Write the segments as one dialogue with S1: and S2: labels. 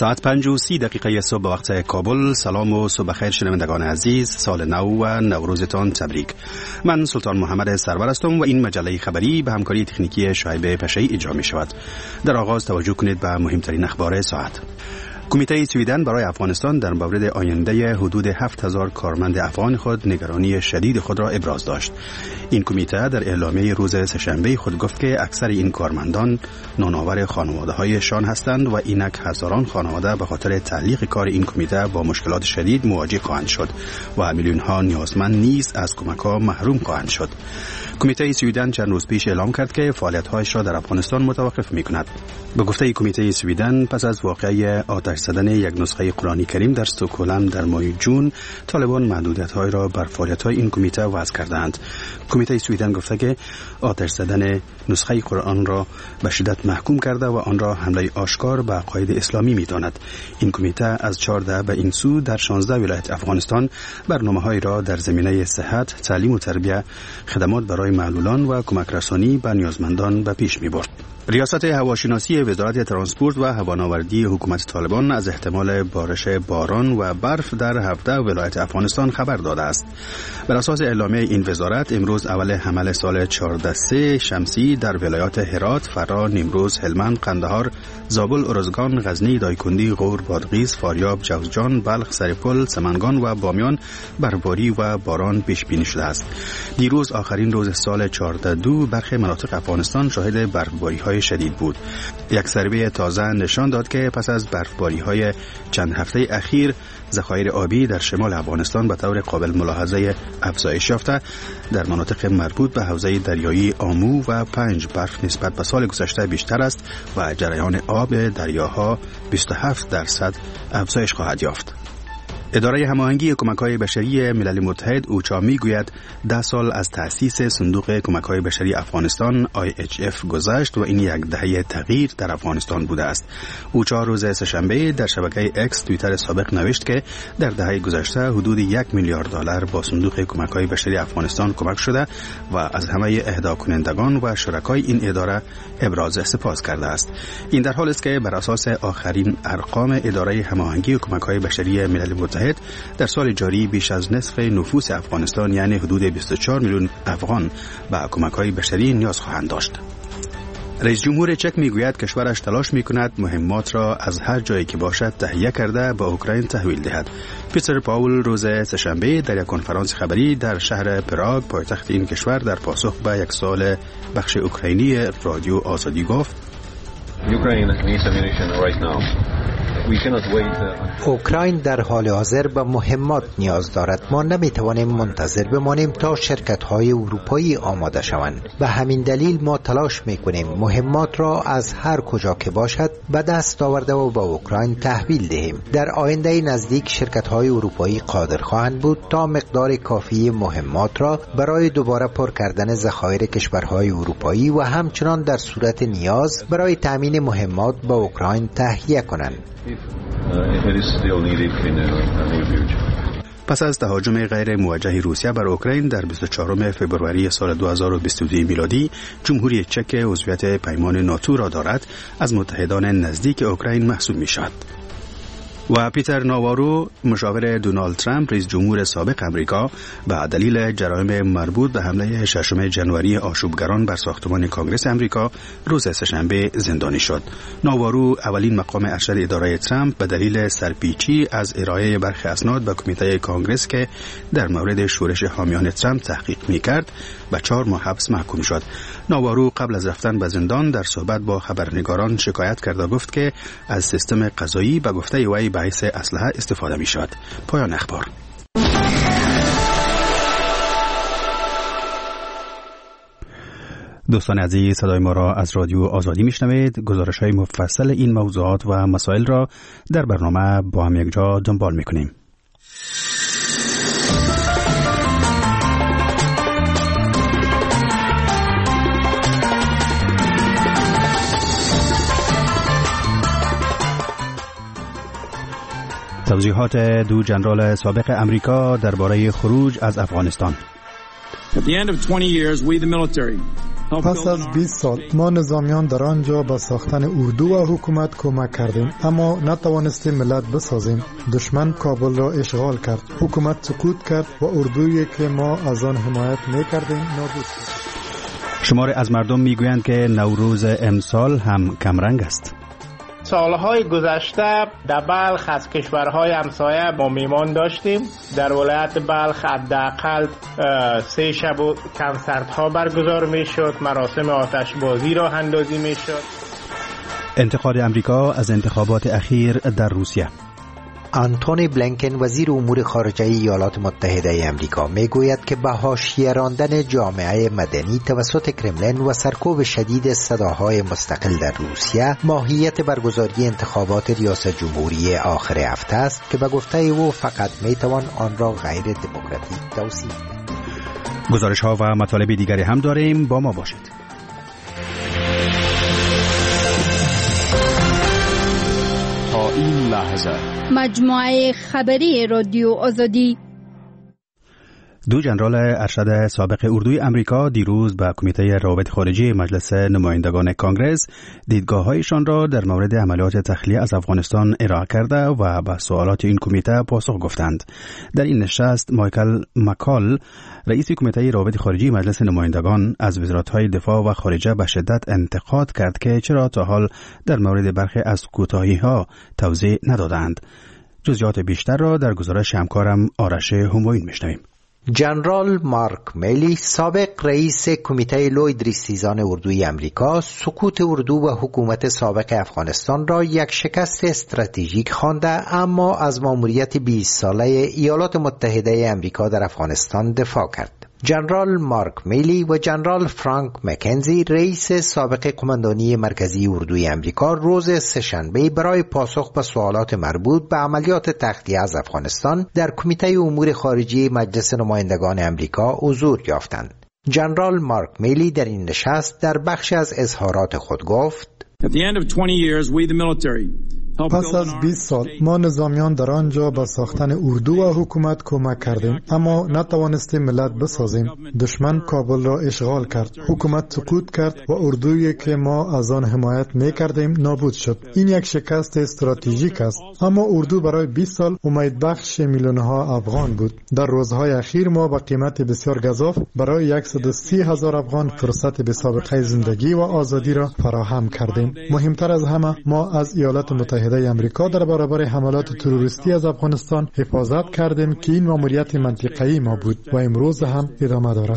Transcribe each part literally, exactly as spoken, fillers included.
S1: ساعت پنج و سی دقیقه صبح وقت کابل. سلام و صبح خیر شنوندگان عزیز، سال نو و نوروزتان تبریک. من سلطان محمد سرور هستم و این مجله خبری به همکاری تکنیکی شایب پشه‌ای اجرا می شود. در آغاز توجه کنید به مهمترین اخبار ساعت. کمیته سویدن برای افغانستان در مورد آینده حدود هفت هزار کارمند افغان خود نگرانی شدید خود را ابراز داشت. این کمیته در اعلامیه روز سه‌شنبه خود گفت که اکثر این کارمندان نانآور خانواده‌هایشان هستند و اینک هزاران خانواده به خاطر تعلیق کار این کمیته با مشکلات شدید مواجه خواهند شد و میلیون‌ها نیازمند نیز از کمک‌ها محروم خواهند شد. کمیته سویدن چند روز پیش اعلام کرد که فعالیت‌هایش را در افغانستان متوقف می‌کند. به گفته کمیته سویدن، پس از واقعه آتش زدن یک نسخه قرآن کریم در استکهلم در ماه جون، طالبان محدودیت‌های را بر فعالیت‌های این کمیته وضع کردند. کمیته سویدن گفته که آتش زدن نسخه قرآن را به شدت محکوم کرده و آن را حمله آشکار به عقاید اسلامی می‌داند. این کمیته از چهارده به این سو در شانزده ولایت افغانستان برنامه‌های را در زمینه صحت، تعلیم و تربیت، خدمات برای معلولان و کمک رسانی به نیازمندان به پیش می‌برد. ریاست هواشناسی وزارت ترانسپورت و هوانوردی حکومت طالبان از احتمال بارش باران و برف در هفده ولایت افغانستان خبر داده است. بر اساس اعلامیه این وزارت، امروز اول حمل سال چهارده سه شمسی در ولایات هرات، فرا، نیمروز، هلمند، قندهار، زابل، ارزگان، غزنی، دایکندی، غور، بادغیس، فاریاب، جوزجان، بلخ، سرپل، سمنگان و بامیان برفباری و باران پیش بینی شده است. دیروز آخرین روز سال چهارده دو برخی مناطق افغانستان شاهد برفباری‌های شدید بود. یک سروی تازه نشان داد که پس از برفباری‌های چند هفته اخیر، ذخایر آبی در شمال افغانستان به طور قابل ملاحظه افزایش یافته. در مناطق مربوط به حوزه دریایی آمو و پنج برف نسبت به سال گذشته بیشتر است و جریان آب دریاها بیست و هفت درصد افزایش خواهد یافت. اداره هماهنگی کمک‌های بشری ملل متحد اوچا میگوید ده سال از تأسیس صندوق کمک‌های بشری افغانستان آی اچ اف گذشت و این یک دهه تغییر در افغانستان بوده است. اوچا روز سه‌شنبه در شبکه اکس توییتر سابق نوشت که در دهه گذشته حدود یک میلیارد دلار با صندوق کمک‌های بشری افغانستان کمک شده و از همه اهدا کنندگان و شرکای این اداره ابراز سپاس کرده است. این در حالی است که بر اساس آخرین ارقام اداره هماهنگی کمک‌های بشری ملل متحد در سال جاری بیش از نصف نفوس افغانستان یعنی حدود بیست و چهار میلیون افغان به کمک‌های بشری نیاز خواهند داشت. رئیس جمهور چک میگوید کشورش تلاش میکند مهمات را از هر جایی که باشد تهیه کرده به اوکراین تحویل دهد. پیتر پاول روز سه‌شنبه در یک کنفرانس خبری در شهر پراگ، پایتخت این کشور، در پاسخ به یک سوال بخش اوکراینی رادیو آزادی گفت:
S2: اوکراین در حال حاضر به مهمات نیاز دارد. ما نمیتوانیم منتظر بمانیم تا شرکت‌های اروپایی آماده شوند. به همین دلیل ما تلاش میکنیم مهمات را از هر کجا که باشد به دست آورده و به اوکراین تحویل دهیم. در آینده نزدیک شرکت‌های اروپایی قادر خواهند بود تا مقدار کافی مهمات را برای دوباره پر کردن ذخایر کشورهای اروپایی و همچنان در صورت نیاز برای تامین مهمات به اوکراین تهیه کنند.
S1: پس از تهاجم غیر موجه روسیه بر اوکراین در بیست و چهارم فوریه سال دو هزار و بیست و دو میلادی، جمهوری چک عضویت پیمان ناتو را دارد، از متحدان نزدیک اوکراین محسوب می شود. و پیتر ناوارو، مشاور دونالد ترامپ رئیس جمهور سابق امریکا، به دلیل جرایم مربوط به حمله ششم ژانویه آشوبگران بر ساختمان کنگره امریکا روز سه‌شنبه زندانی شد. ناوارو اولین مقام ارشد اداره ترامپ به دلیل سرپیچی از ارائه برخی اسناد به کمیته کنگره که در مورد شورش حامیان ترامپ تحقیق می‌کرد به چهار ماه حبس محکوم شد. ناوارو قبل از رفتن به زندان در صحبت با خبرنگاران شکایت کرد و گفت که از سیستم قضایی به گفته وی باعث اسلحه استفاده می شد. پایان اخبار. دوستان عزیز، صدای ما را از رادیو آزادی میشنوید. گزارش های مفصل این موضوعات و مسائل را در برنامه با هم یک جا دنبال میکنیم. توضیحات دو ژنرال سابق امریکا درباره خروج از افغانستان.
S3: At the end of twenty years, we the military پس از بیست سال ما نظامیان در آنجا به ساختن اردو و حکومت کمک کردیم، اما نتوانستیم ملت بسازیم. دشمن کابل را اشغال کرد، حکومت سقوط کرد و اردویی که ما از آن حمایت می‌کردیم نابود شد.
S1: شماری از مردم میگویند که نوروز امسال هم کمرنگ است.
S4: سالهای گذشته در بلخ از کشورهای همسایه ما میمان داشتیم. در ولایت بلخ حداقل سه شب کنسرت ها برگزار میشد، مراسم آتش بازی راه اندازی میشد.
S1: انتقاد امریکا از انتخابات اخیر در روسیه.
S2: آنتونی بلینکن وزیر امور خارجه ایالات متحده آمریکا میگوید که به حاشیه راندن جامعه مدنی توسط کرملین و سرکوب شدید صداهای مستقل در روسیه ماهیت برگزاری انتخابات ریاست جمهوری آخر هفته است که به گفته او فقط میتوان آن را غیر دموکراتیک توصیف کرد.
S1: گزارش ها و مطالب دیگری هم داریم، با ما باشید.
S5: تا این لحظه
S6: مجموعه خبری رادیو آزادی.
S1: دو جنرال ارشد سابق اردوی امریکا دیروز به کمیته روابط خارجی مجلس نمایندگان کانگرس دیدگاه‌هایشان را در مورد عملیات تخلیه از افغانستان ارائه کرده و به سوالات این کمیته پاسخ گفتند. در این نشست مایکل مکال رئیس کمیته روابط خارجی مجلس نمایندگان از وزارت‌های دفاع و خارجه به شدت انتقاد کرد که چرا تا حال در مورد برخی از کوتاهی‌ها توضیح ندادند. جزئیات بیشتر را در گزارش همکارم آرش همایون میشنویم.
S2: جنرال مارک میلی سابق رئیس کمیته لوید ریستیزان اردوی امریکا سقوط اردو و حکومت سابق افغانستان را یک شکست استراتژیک خوانده، اما از مأموریت بیست ساله ایالات متحده امریکا در افغانستان دفاع کرد. جنرال مارک میلی و جنرال فرانک مکنزی رئیس سابق قماندانی مرکزی اردوی امریکا روز سه‌شنبه برای پاسخ به سوالات مربوط به عملیات تخلیه از افغانستان در کمیته امور خارجی مجلس نمایندگان امریکا حضور یافتند. جنرال مارک میلی در این نشست در بخش از اظهارات خود گفت:
S3: پس از بیست سال ما نظامیان در آنجا به ساختن اردو و حکومت کمک کردیم، اما نتوانستیم ملت بسازیم. دشمن کابل را اشغال کرد، حکومت سقوط کرد و اردویی که ما از آن حمایت می‌کردیم نابود شد. این یک شکست استراتژیک است، اما اردو برای بیست سال امید بخش میلیون‌ها افغان بود. در روزهای اخیر ما با قیمت بسیار گزاف برای صد و سی هزار افغان فرصت به سابقه زندگی و آزادی را فراهم کردیم. مهمتر از همه ما از ایالات متحده امریکا در برابر حملات تروریستی از افغانستان حفاظت کردیم که این مأموریت منطقه‌ای ما بود و امروز هم ادامه دارد.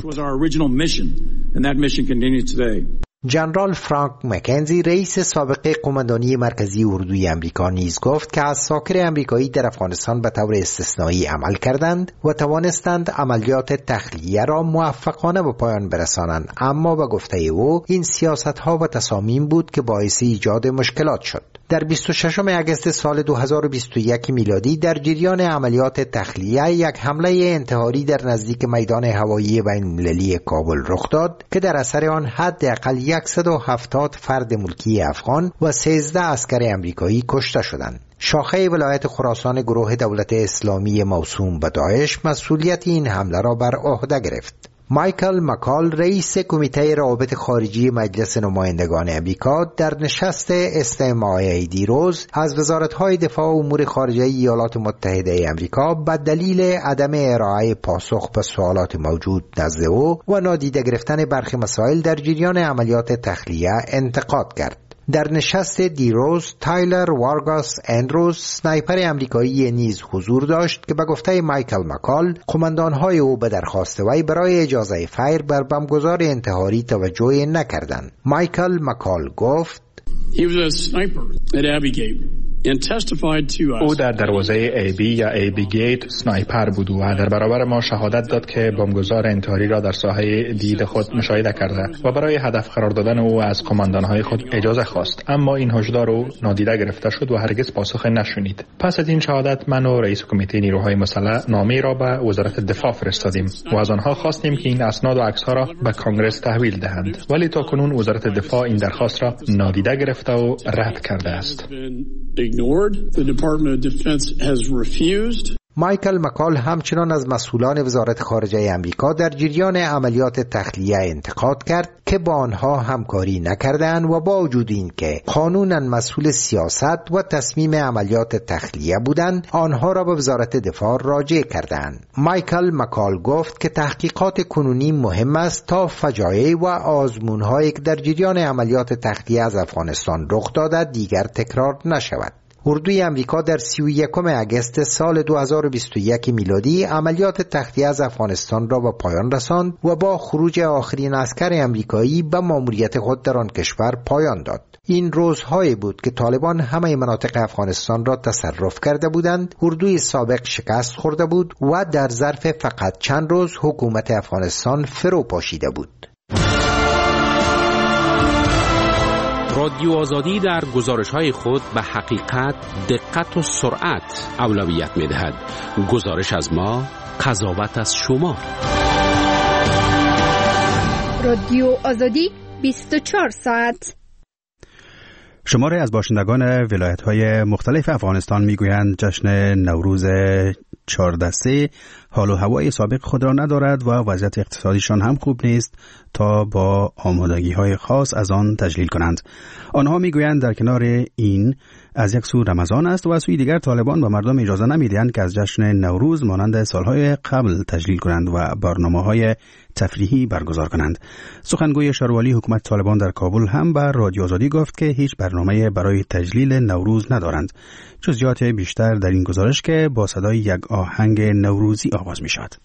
S2: جنرال فرانک مکنزی رئیس سابق قماندانی مرکزی اردوی امریکا نیز گفت که عساکر امریکایی در افغانستان به طور استثنایی عمل کردند و توانستند عملیات تخلیه را موفقانه به پایان برسانند، اما به گفته او این سیاست‌ها و تصامیم بود که باعث ایجاد مشکلات شد. در بیست و ششم اگست سال دو هزار و بیست و یک میلادی در جریان عملیات تخلیه یک حمله انتحاری در نزدیک میدان هوایی بین‌المللی کابل رخ داد که در اثر آن حداقل صد و هفتاد فرد ملکی افغان و سیزده عسکر امریکایی کشته شدند. شاخه ولایت خراسان گروه دولت اسلامی موسوم به داعش مسئولیت این حمله را بر عهده گرفت. مایکل مکال رئیس کمیته روابط خارجی مجلس نمایندگان امریکا در نشست استماعی دیروز از وزارت‌های دفاع و امور خارجه ایالات متحده امریکا به دلیل عدم ارائه پاسخ به سوالات موجود نزد او و نادیده گرفتن برخی مسائل در جریان عملیات تخلیه انتقاد کرد. در نشست دیروز تایلر وارگاس اندروز سنایپر امریکایی نیز حضور داشت که به گفته مایکل مکال قماندان‌های او به درخواست وی برای اجازه فیر بر بمبگذار انتحاری توجه نکردند. مایکل مکال گفت:
S7: او در دروازه ای بی یا ای بی گیت سنایپر بود و در برابر ما شهادت داد که بمبگذار انتحاری را در ساحه دید خود مشاهده کرده و برای هدف قرار دادن او از قماندانهای خود اجازه خواست، اما این هشدار او نادیده گرفته شد و هرگز پاسخ نشنید. پس از این شهادت من و رئیس کمیته نیروهای مسلح نامه‌ای را به وزارت دفاع فرستادیم و از آنها خواستیم که این اسناد و عکس‌ها را به کانگرس تحویل دهند، ولی تاکنون وزارت دفاع این درخواست را نادیده گرفته و رد کرده است.
S2: ignored. The Department of Defense has refused. مایکل مکال همچنان از مسئولان وزارت خارجه امریکا در جریان عملیات تخلیه انتقاد کرد که با آنها همکاری نکردند و با وجود این که قانونا مسئول سیاست و تصمیم عملیات تخلیه بودند، آنها را به وزارت دفاع راجع کردند. مایکل مکال گفت که تحقیقات کنونی مهم است تا فجایع و آزمون‌هایی که در جریان عملیات تخلیه از افغانستان رخ داده دیگر تکرار نشود. اردوی امریکا در سی و یکم اگست سال دو هزار و بیست و یک میلادی عملیات تخلیه از افغانستان را به پایان رساند و با خروج آخرین عسکر امریکایی به مأموریت خود در آن کشور پایان داد. این روزهایی بود که طالبان همه مناطق افغانستان را تصرف کرده بودند، اردوی سابق شکست خورده بود و در ظرف فقط چند روز حکومت افغانستان فرو پاشیده بود.
S8: رادیو آزادی در گزارش‌های خود به حقیقت، دقت و سرعت اولویت می‌دهد. گزارش از ما، قضاوت از شما.
S6: رادیو آزادی بیست و چهار ساعت.
S1: شماری از باشندگان ولایت‌های مختلف افغانستان می‌گویند جشن نوروز چهارده سه حال و هوای سابق خود را ندارد و وضعیت اقتصادیشان هم خوب نیست تا با آمادگی‌های خاص از آن تجلیل کنند. آنها می‌گویند در کنار این از یک سو رمضان است و از سوی دیگر طالبان به مردم اجازه نمی‌دهند که از جشن نوروز مانند سالهای قبل تجلیل کنند و برنامه‌های تفریحی برگزار کنند. سخنگوی شاروالی حکومت طالبان در کابل هم به رادیو آزادی گفت که هیچ برنامه برای تجلیل نوروز ندارند. جزئیات بیشتر در این گزارش که با صدای یک آهنگ نوروزی آغاز می شود.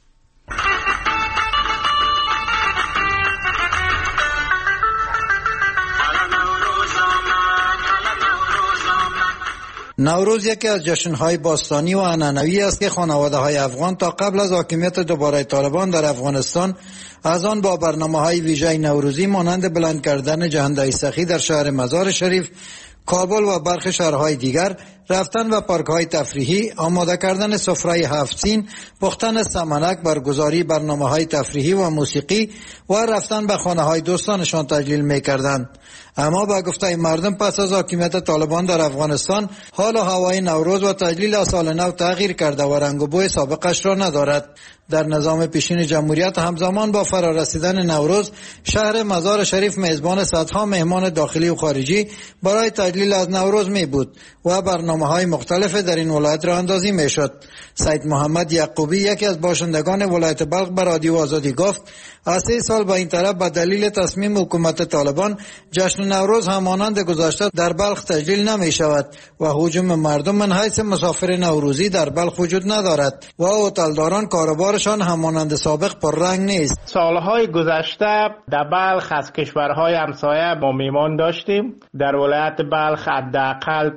S9: نوروز یکی از جشن‌های باستانی و عنعنوی است که خانواده‌های افغان تا قبل از حاکمیت دوباره طالبان در افغانستان از آن با برنامه‌های ویژه نوروزی مانند بلند کردن جهنده سخی در شهر مزار شریف، کابل و برخی شهرهای دیگر، رفتن و پارک‌های تفریحی، آماده کردن سفره هفت سین، پختن سمنک، برگزاری برنامه‌های تفریحی و موسیقی و رفتن به خانه‌های دوستانشان تجلیل می‌کردند. اما با گفته مردم پس از حاکمیت طالبان در افغانستان حال و هوای نوروز و تجلیل سال نو تغییر کرده و رنگ و بوی سابقش را ندارد. در نظام پیشین جمهوریت همزمان با فرارسیدن نوروز شهر مزار شریف میزبان صدها مهمان داخلی و خارجی برای تجلیل از نوروز می بود و برنامه‌های مختلف در این ولایت را اندازی می شد. سید محمد یعقوبی یکی از باشندگان ولایت بلخ به رادیو آزادی گفت از سه سال به این طرف به دلیل تصمیم حکومت طالبان جشن نوروز همانند گذشته در بلخ تجلیل نمی شود و هجوم مردم من حیث مسافر نوروزی در بلخ وجود ندارد و هتلداران کاروبارشان همانند سابق پر رنگ نیست.
S4: سالهای گذشته در بلخ از کشورهای همسایه ما میمان داشتیم. در ولایت بلخ حداقل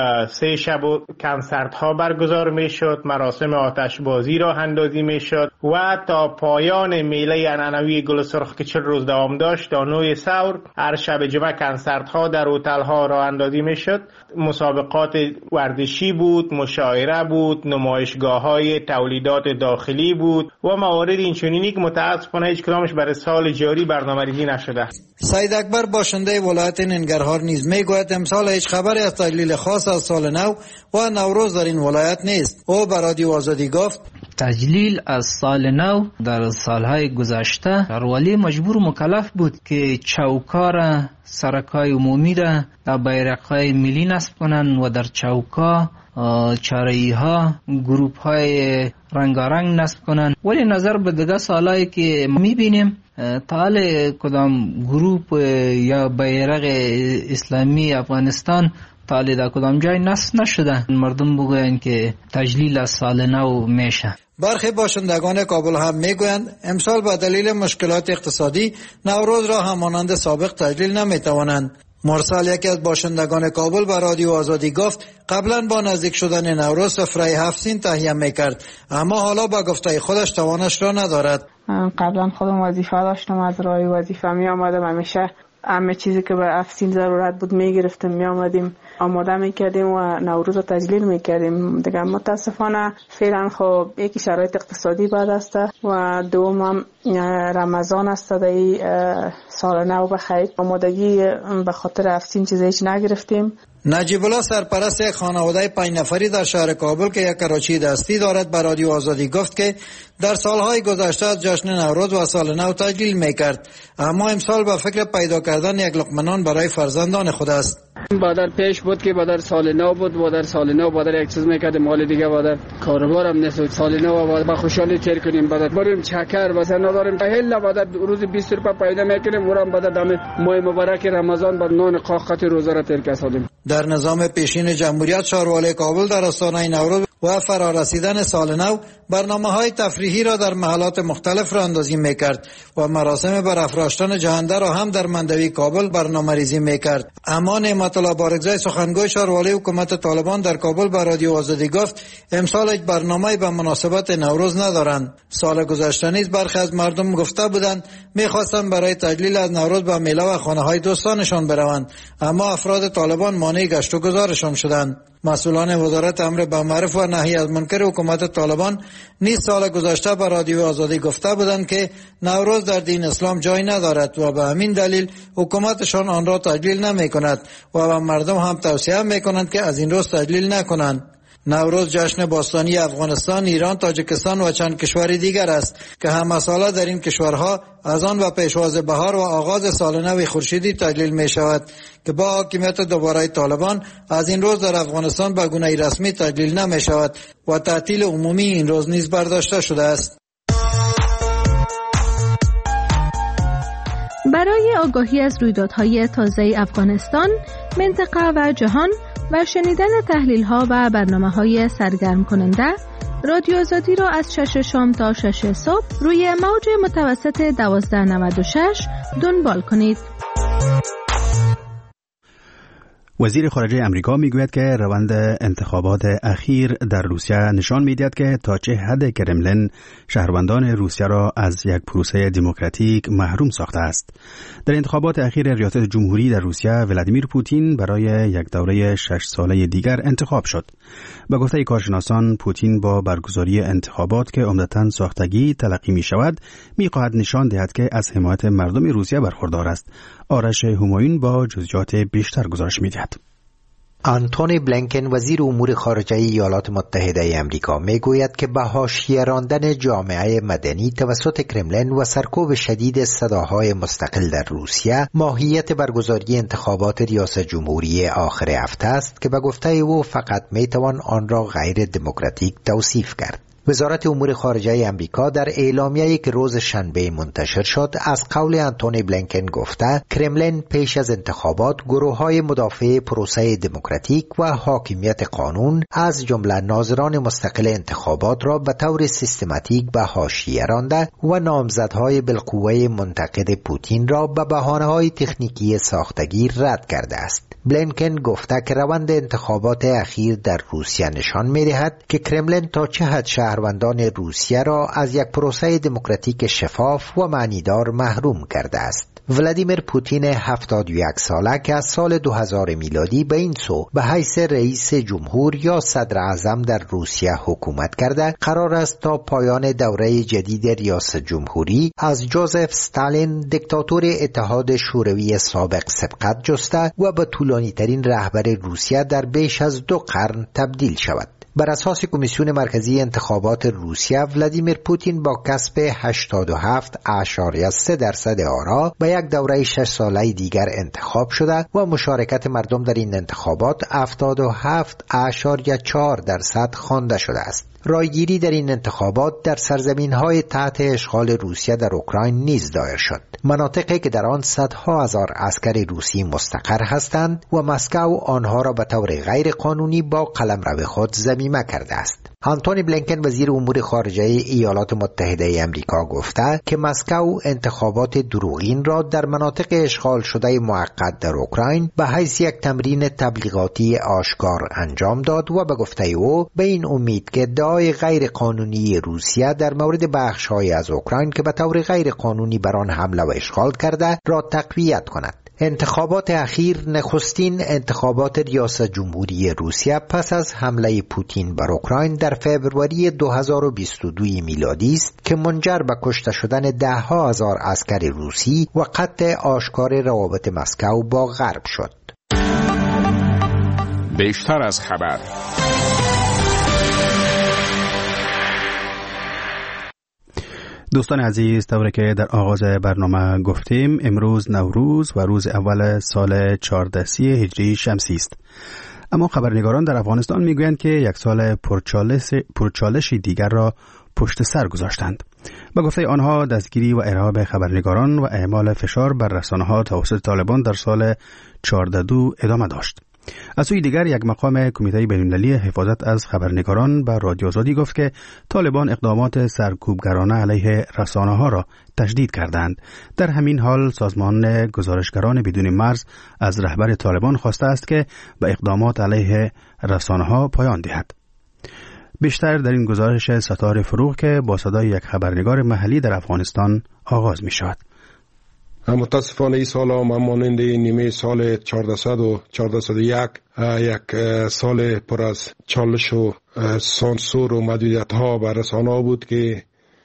S4: سه شب و کنسرت ها برگزار می شد، مراسم آتش بازی را اندازی می شد و تا پایان میله عنعنوی گل سرخ که چل روز دوام داشت تا نوی سور هر شب جمعه کنسرت ها در هتل ها را اندازی می شد. مسابقات ورزشی بود، مشاعره بود، نمایشگاه های تولیدات داخلی بود و موارد اینچنینی که متاسفانه هیچ کدامش برای سال جاری برنامه‌ریزی نشده.
S9: سید اکبر باشنده ولایت ننگرهار نیز میگوید امسال هیچ خبری از تجلیل خاص از سال نو و نوروز در این ولایت نیست. او به رادیو آزادی گفت
S10: تجلیل از سال نو در سالهای گذشته شاروالی مجبور و مکلف بود که چوکا سرکای عمومی را در بیرق‌های ملی نصب کنند و در چوکا چاره‌ای ها گروپ های رنگارنگ نصب کنند، ولی نظر به دیگه سالهایی که میبینیم تاله کدام گروپ یا بیرق اسلامی افغانستان تاله در کدام جای نصب نشده. مردم بگوین که تجلیل از سال نو میشه.
S9: برخی باشندگان کابل هم میگویند امسال به دلیل مشکلات اقتصادی نوروز را همانند سابق تجلیل نمیتوانند. مرسل یکی از باشندگان کابل به رادیو آزادی گفت قبلا با نزدیک شدن نوروز سفره هفت سین تهیه میکرد، اما حالا با گفته خودش توانش را ندارد.
S11: قبلا خودم وظیفه داشتم، از راه وظیفه می آمدم، همیشه همه چیزی که به هفت سین ضرورت بود می گرفتیم، می آمدیم آماده می کردیم و نوروز رو تجلیل می کردیم. دیگه متاسفانه فعلا خب یکی شرایط اقتصادی بد است و دوم هم رمضان است. در سال نو بخیر آمادگی به خاطر هفت سین چیزی هیچ نگرفتیم.
S9: نجیب الله سرپرست یک خانواده پنج نفری در شهر کابل که یک کراچی دستی دارد به رادیو آزادی گفت که در سالهای گذشته از جشن نوروز و سال نو تجلیل میکرد، اما امسال به فکر پیدا کردن یک لقمه نان برای فرزندان خود است.
S12: بادر پیش بود که بادر سال نو بود، بادر سال نو بادر یک چیز میکردیم، مال دیگه بادر کاروبارم نیست. سال نو بادر با خوشحالی تیر کنیم، بادر بریم چکر مثلا نداریم هلا بادر روز بیست روپیه پیدا میکنیم، ورم بادر دم ماه مبارک رمضان بعد نان قاقت روزه را تیر کسادیم. در نظام پیشین جمهوریت شهروالی کابل در آستانه نوروز و فرارسیدن سال نو برنامه‌های تفریحی را در محلات مختلف راهاندازی میکرد و مراسم برافراشتن جهنده را هم در مندوی کابل برنامه‌ریزی میکرد. اما نعمت الله بارگزای سخنگوی شهروالی حکومت طالبان در کابل به رادیو آزادی گفت امسال هیچ برنامه‌ای به مناسبت نوروز ندارند. سال گذشته نیز برخی از مردم گفته بودند می‌خواستند برای تجلیل از نوروز به میله و خانه‌های دوستانشان بروند، اما افراد طالبان مانع گشت و گذارشان شدند. مسئولان وزارت امر به معروف و نهی از منکر حکومت طالبان نیز سال گذشته به رادیو آزادی گفته بودند که نوروز در دین اسلام جای ندارد و به همین دلیل حکومتشان آن را تجلیل نمی کند و به مردم هم توصیه می کنند که از این روز تجلیل نکنند. نوروز جشن باستانی افغانستان، ایران، تاجیکستان و چند کشور دیگر است که همه ساله در این کشورها از آن و پیشواز بهار و آغاز سال نو خورشیدی تجلیل می شود که با حاکمیت دوباره طالبان از این روز در افغانستان به گونه رسمی تجلیل نمی شود و تعطیل عمومی این روز نیز برداشته شده است.
S13: برای آگاهی از رویدادهای تازه افغانستان، منطقه و جهان و شنیدن تحلیل‌ها و برنامه‌های سرگرم کننده، رادیو آزادی را از شش شام تا شش صبح روی موج متوسط دوازده نود و شش دنبال کنید.
S1: وزیر خارجه امریکا میگوید که روند انتخابات اخیر در روسیه نشان میدهد که تا چه حد کرملن شهروندان روسیه را از یک پروسه دموکراتیک محروم ساخته است. در انتخابات اخیر ریاست جمهوری در روسیه ولادیمیر پوتین برای یک دوره شش ساله دیگر انتخاب شد. به گفته کارشناسان، پوتین با برگزاری انتخابات که عمدتاً ساختگی تلقی می شود می‌خواهد نشان دهد که از حمایت مردم روسیه برخوردار است. آرش همایون با جزئیات بیشتر گزارش می‌دهد.
S2: آنتونی بلینکن وزیر امور خارجه ایالات متحده آمریکا میگوید که به حاشیه راندن جامعه مدنی توسط کرملن و سرکوب شدید صداهای مستقل در روسیه ماهیت برگزاری انتخابات ریاست جمهوری آخر هفته است که به گفته او فقط میتوان آن را غیر دموکراتیک توصیف کرد. وزارت امور خارجه امریکا در اعلامیه‌ای که روز شنبه منتشر شد از قول آنتونی بلینکن گفته کرملن پیش از انتخابات گروه‌های مدافع پروسه دموکراتیک و حاکمیت قانون از جمله ناظران مستقل انتخابات را به طور سیستماتیک به حاشیه رانده و نامزدهای بالقوه منتقد پوتین را به بهانه‌های تکنیکی ساختگی رد کرده است. بلینکن گفته که روند انتخابات اخیر در روسیه نشان می‌دهد که کرملن تا چه حد شهروندان روسیه را از یک پروسه دموکراتیک شفاف و معنیدار محروم کرده است. ولادیمیر پوتین هفتاد و یک ساله که از سال دو هزار میلادی به این سو به حیث رئیس جمهور یا صدر اعظم در روسیه حکومت کرده، قرار است تا پایان دوره جدید ریاست جمهوری از جوزف استالین دیکتاتور اتحاد شوروی سابق سبقت جسته و به طولانی ترین رهبر روسیه در بیش از دو قرن تبدیل شود. بر اساس کمیسیون مرکزی انتخابات روسیه، ولادیمیر پوتین با کسب هشتاد و هفت اشاریه سه درصد آرا به یک دوره شش ساله دیگر انتخاب شده و مشارکت مردم در این انتخابات هفتاد و هفت اشاریه چهار درصد خوانده شده است. رایگیری در این انتخابات در سرزمین‌های تحت اشغال روسیه در اوکراین نیز دایر شد، مناطقی که در آن صدها هزار عسکر روسی مستقر هستند و مسکو آنها را به طور غیر قانونی با قلمرو خود ضمیمه کرده است. آنتونی بلینکن وزیر امور خارجه ایالات متحده آمریکا گفته که مسکو انتخابات دروغین را در مناطق اشغال شده موقت در اوکراین به حیث یک تمرین تبلیغاتی آشکار انجام داد و به گفته او به این امید که ادعای غیر قانونی روسیه در مورد بخش‌های از اوکراین که به طور غیر قانونی بر آن حمله و اشغال کرده را تقویت کند. انتخابات اخیر نخستین انتخابات ریاست جمهوری روسیه پس از حمله پوتین بر اوکراین در فوریه دو هزار و بیست و دو میلادی است که منجر به کشته شدن ده ها هزار عسکر روسی و قطع آشکار روابط مسکو با غرب شد.
S5: بیشتر از خبر.
S1: دوستان عزیز، طوری که در آغاز برنامه گفتیم، امروز نوروز و روز اول سال چهارده‌سی هجری شمسی است. اما خبرنگاران در افغانستان میگویند که یک سال پرچالش پرچالشی دیگر را پشت سر گذاشتند. با گفته آنها، دستگیری و ارهاب خبرنگاران و اعمال فشار بر رسانه‌ها توسط طالبان در سال چهارده‌سی دو ادامه داشت. از سوی دیگر، یک مقام کمیته بین‌المللی حفاظت از خبرنگاران به رادیو آزادی گفت که طالبان اقدامات سرکوبگرانه علیه رسانه‌ها را تشدید کردند. در همین حال، سازمان گزارشگران بدون مرز از رهبر طالبان خواسته است که به اقدامات علیه رسانه‌ها پایان دهد. بیشتر در این گزارش ستار فروغ که با صدای یک خبرنگار محلی در افغانستان آغاز می شود.
S14: متاسفانه این سال هم مانند نیمه سال چهارده‌صد و چهارده‌صد و یک یک سال پر از چالش و سانسور و محدودیت ها بر رسانه ها بود که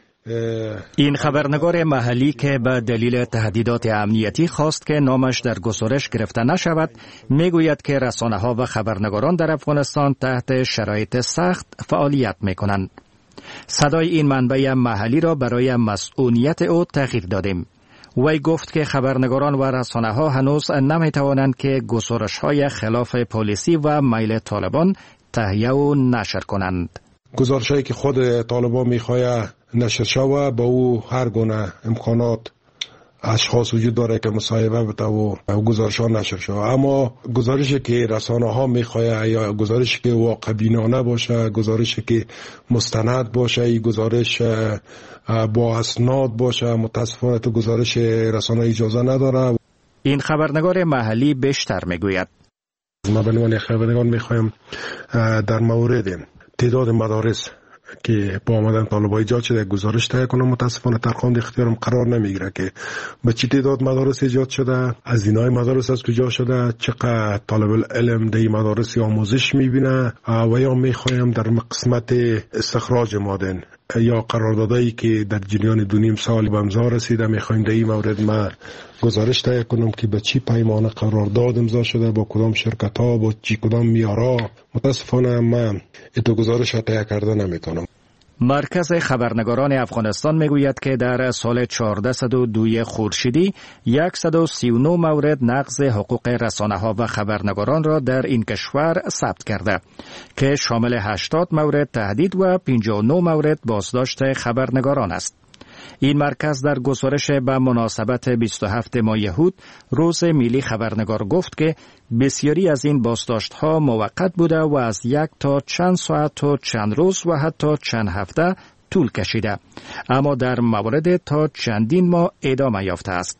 S15: این خبرنگار محلی که به دلیل تهدیدات امنیتی خواست که نامش در گزارش گرفته نشود، میگوید که رسانه ها و خبرنگاران در افغانستان تحت شرایط سخت فعالیت میکنند. صدای این منبع محلی را برای مسئولیت او تغییر دادیم. وی گفت که خبرنگاران و رسانه ها هنوز نمی توانند که گزارش های خلاف پلیسی و میل طالبان تهیه و نشر کنند.
S14: گزارش هایی که خود طالبان میخواه نشر شوه، با او هر گونه امکانات اشخاص وجود داره که مصاحبه بده و گزارش ها نشر شوه. اما گزارشی که رسانه ها میخواه یا گزارشی که واقع بینانه باشه، گزارشی که مستند باشه، ای گزارش با اسناد باشه، متاسفانه تو گزارش رسانه اجازه نداره.
S15: این خبرنگار محلی بیشتر میگوید:
S14: ما به عنوان خبرنگار میخوایم در مورد تعداد مدارس که با آمدن طالبان ایجاد شده گزارش تهیه کنم. متاسفانه در خوند اختیارم قرار نمیگیره که به چه تعداد مدارس ایجاد شده، از اینای مدارس از کجا شده، چقدر طالب العلم در مدارس آموزش میبینه و یا میخوایم در قسمت استخراج مادن یا قراردادایی که در جریان دو نیم سال به امضا رسیده، میخوایم در این مورد ما گزارش تهیه کنم که به چی پیمانه قرارداد امضا شده، با کدام شرکت ها، با چی کدام میارا. متاسفانه من اتو گزارش تهیه کرده نمیتونم.
S15: مرکز خبرنگاران افغانستان میگوید که در سال چهارده‌صد و دو خورشیدی صد و سی و نه مورد نقض حقوق رسانه‌ها و خبرنگاران را در این کشور ثبت کرده که شامل هشتاد مورد تهدید و پنجاه و نه مورد بازداشت خبرنگاران است. این مرکز در گزارش به مناسبت بیست و هفتم مایهود روز ملی خبرنگار گفت که بسیاری از این بازداشت‌ها موقت بوده و از یک تا چند ساعت و چند روز و حتی چند هفته طول کشیده، اما در موارد تا چندین ماه ادامه یافته است.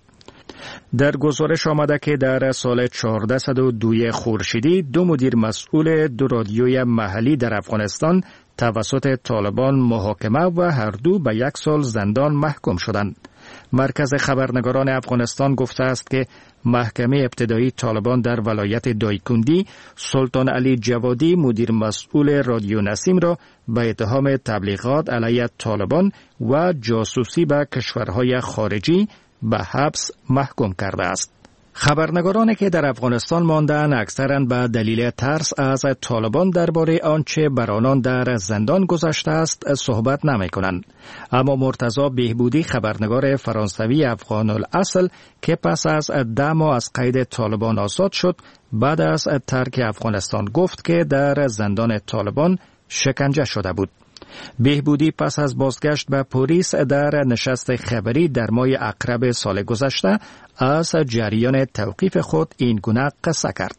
S15: در گزارش آمده که در سال چهارده‌صد و دو خورشیدی دو مدیر مسئول دو رادیوی محلی در افغانستان توسط طالبان محاکمه و هر دو به یک سال زندان محکوم شدند. مرکز خبرنگاران افغانستان گفته است که محکمه ابتدایی طالبان در ولایت دایکندی سلطان علی جوادی مدیر مسئول رادیو نسیم را به اتهام تبلیغات علیه طالبان و جاسوسی به کشورهای خارجی به حبس محکوم کرده است. خبرنگارانی که در افغانستان ماندند اکثراً به دلیل ترس از طالبان درباره آنچه بر آنان در زندان گذشته است صحبت نمی‌کنند. اما مرتضی بهبودی، خبرنگار فرانسوی افغان الاصل که پس از ده ماه از قید طالبان آزاد شد، بعد از ترک افغانستان گفت که در زندان طالبان شکنجه شده بود. بهبودی پس از بازگشت به پاریس در نشست خبری در ماه اقرب سال گذشته از جریان توقیف خود این گونه قصه کرد.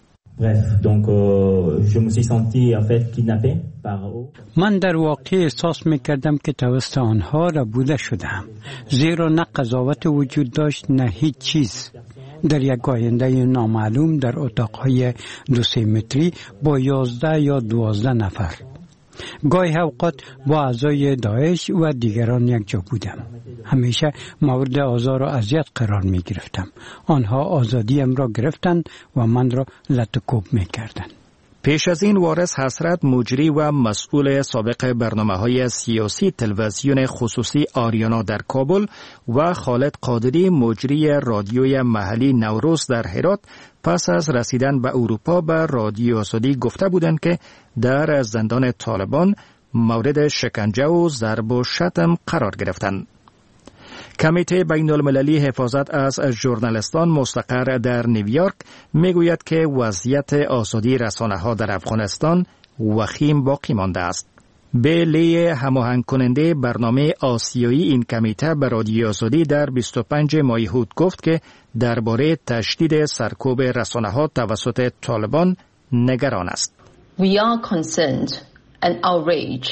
S16: من در واقع احساس میکردم که توسط آنها ربوده شدم، زیرا نه قضاوت وجود داشت نه هیچ چیز. در یک آینده نامعلوم در اتاقهای دو سه متری با یازده یا دوازده نفر. گاهی اوقات با اعضای داعش و دیگران یک جا بودم. همیشه مورد آزار و اذیت قرار می گرفتم. آنها آزادیم را گرفتند و من را لطکوب می کردند.
S15: پیش از این وارث حسرت مجری و مسئول سابق برنامه‌های سیاسی تلویزیون خصوصی آریانا در کابل و خالد قادری مجری رادیوی محلی نوروز در هرات پس از رسیدن به اروپا به رادیو آزادی گفته بودند که در زندان طالبان مورد شکنجه و ضرب و شتم قرار گرفتند. کمیته بین المللی حفاظت از ژورنالیستان مستقر در نیویورک میگوید که وضعیت آزادی رسانه‌ها در افغانستان وخیم باقی مانده است. بیلی هماهنگ کننده برنامه آسیایی این کمیته به رادیو آزادی در بیست و پنجم ماه هود گفت که درباره تشدید سرکوب رسانه‌ها توسط طالبان نگران است.
S17: We are concerned and outraged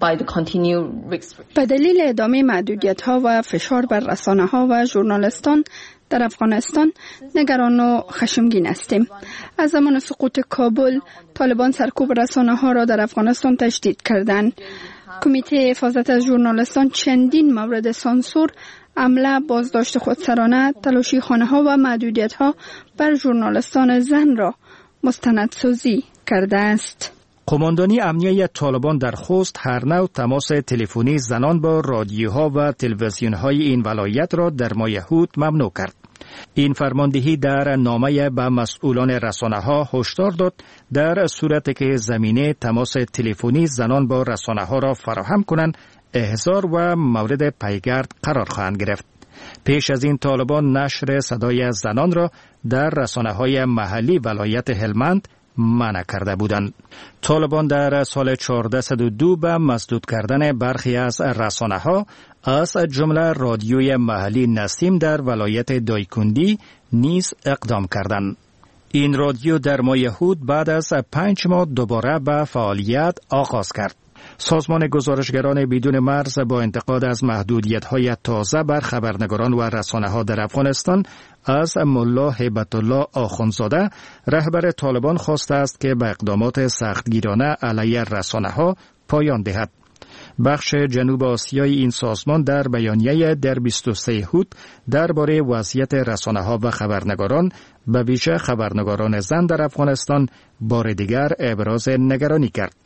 S6: به دلیل ادامه محدودیت‌ها و فشار بر رسانه‌ها و ژورنالیستان در افغانستان نگران و خشمگین هستیم. از زمان سقوط کابل، طالبان سرکوب رسانه‌ها را در افغانستان تشدید کردند. کمیته حفاظت از ژورنالیستان چندین مورد سانسور، حمله، بازداشت خودسرانه، تلاشی خانه‌ها و محدودیت‌ها بر ژورنالیستان زن را مستندسازی کرده است.
S15: قماندانی امنیه طالبان در خوست هر نوع تماس تلفنی زنان با رادیوها و تلویزیون‌های این ولایت را در ماه هود ممنوع کرد. این فرماندهی در نامه به مسئولان رسانه‌ها هشدار داد در صورتی که زمینه تماس تلفنی زنان با رسانه‌ها را فراهم کنند، احضار و مورد پیگرد قرار خواهند گرفت. پیش از این طالبان نشر صدای زنان را در رسانه‌های محلی ولایت هلمند منع کرده بودند. طالبان در سال چهارصد و دو به مسدود کردن برخی از رسانه‌ها از جمله رادیوی محلی نسیم در ولایت دایکندی نیز اقدام کردند. این رادیو در ماه هود بعد از پنج ماه دوباره به فعالیت آغاز کرد. سازمان گزارشگران بدون مرز با انتقاد از محدودیت‌های تازه بر خبرنگاران و رسانه‌ها در افغانستان از ملا هیبت الله آخوندزاده رهبر طالبان خواسته است که به اقدامات سختگیرانه علیه رسانه‌ها پایان دهد. بخش جنوب آسیای این سازمان در بیانیه در بیست و سوم هود درباره وضعیت رسانه‌ها و خبرنگاران به ویژه خبرنگاران زن در افغانستان بار دیگر ابراز نگرانی کرد.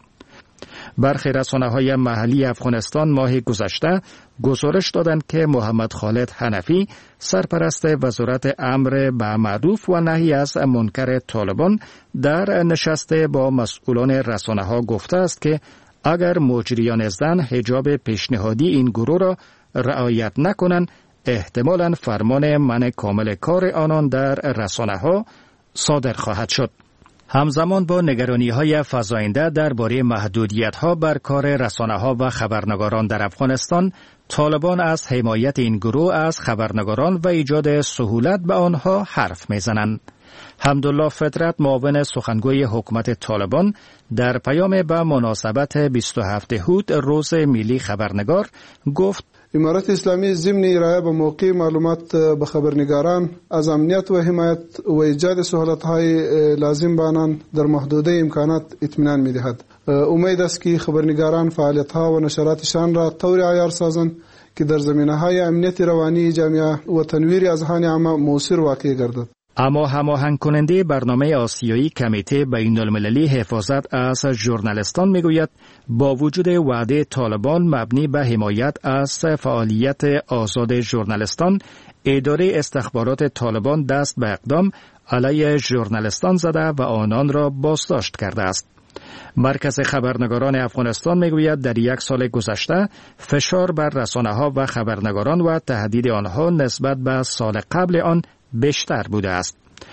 S15: برخی رسانه‌های محلی افغانستان ماه گذشته گزارش دادند که محمد خالد حنفی سرپرست وزارت امر به معروف و نهی از منکر طالبان در نشست با مسئولان رسانه‌ها گفته است که اگر مجریان زن حجاب پیشنهادی این گروه را رعایت نکنند، احتمالاً فرمان منع کامل کار آنان در رسانه‌ها صادر خواهد شد. همزمان با نگرانی‌های فزاینده درباره محدودیت‌ها بر کار رسانه‌ها و خبرنگاران در افغانستان، طالبان از حمایت این گروه از خبرنگاران و ایجاد سهولت به آنها حرف می‌زنند. حمدالله فطرت معاون سخنگوی حکومت طالبان در پیام به مناسبت بیست و هفتم هود روز ملی خبرنگار گفت:
S18: امارت اسلامی ضمن ارائه به موقع معلومات به خبرنگاران از امنیت و حمایت و ایجاد سهولت‌های لازم به آنان در محدوده امکانات اطمینان می‌دهد. امید است که خبرنگاران فعالیت‌ها و نشراتشان را طور عیار سازند که در زمینه‌های امنیت روانی جامعه و تنویر اذهان عامه مؤثر واقع گردد.
S15: اما هماهنگ کننده برنامه آسیایی کمیته بین المللی حفاظت از ژورنالیستان میگوید با وجود وعده طالبان مبنی به حمایت از فعالیت آزاد ژورنالیستان، اداره استخبارات طالبان دست به اقدام علیه ژورنالیستان زده و آنان را بازداشت کرده است. مرکز خبرنگاران افغانستان میگوید در یک سال گذشته فشار بر رسانه‌ها و خبرنگاران و تهدید آنها نسبت به سال قبل آن بیشتر بوده است.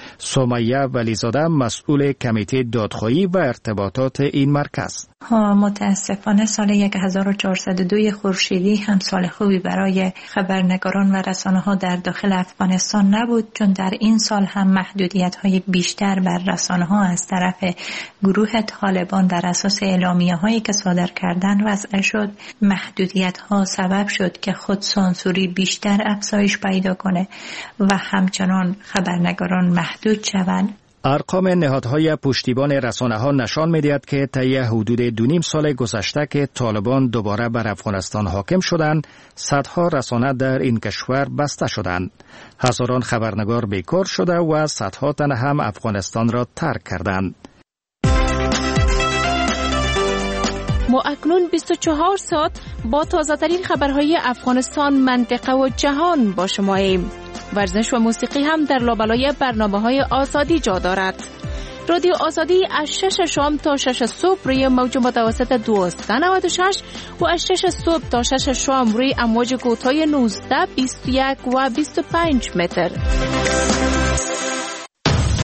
S15: سمیه ولیزاده مسئول کمیته دادخواهی و ارتباطات این مرکز:
S19: متاسفانه سال هزار و چهارصد و دو خورشیدی هم سال خوبی برای خبرنگاران و رسانه‌ها در داخل افغانستان نبود، چون در این سال هم محدودیت‌های بیشتر بر رسانه‌ها از طرف گروه طالبان در اساس اعلامیه‌هایی که صادر کردند وضع شد. محدودیت‌ها سبب شد که خود سانسوری بیشتر افزایش پیدا کنه و همچنان خبرنگاران محدود شوند.
S15: ارقام نهادهای پشتیبان رسانه‌ها نشان می‌دهد که طی حدود دو نیم سال گذشته که طالبان دوباره بر افغانستان حاکم شدند، صدها رسانه در این کشور بسته شدند. هزاران خبرنگار بیکار شده و صدها تن هم افغانستان را ترک کردند.
S20: ما اکنون بیست و چهار ساعت با تازه ترین خبرهای افغانستان، منطقه و جهان با شماییم. ورزش و موسیقی هم در لابلای برنامه‌های آزادی جا دارد. رادیو آزادی از شش شام تا شش صبح روی موج متوسط دویست و نود و شش و از شش صبح تا شش شام روی امواج کوتاه نوزده، بیست و یک و بیست و پنج متر.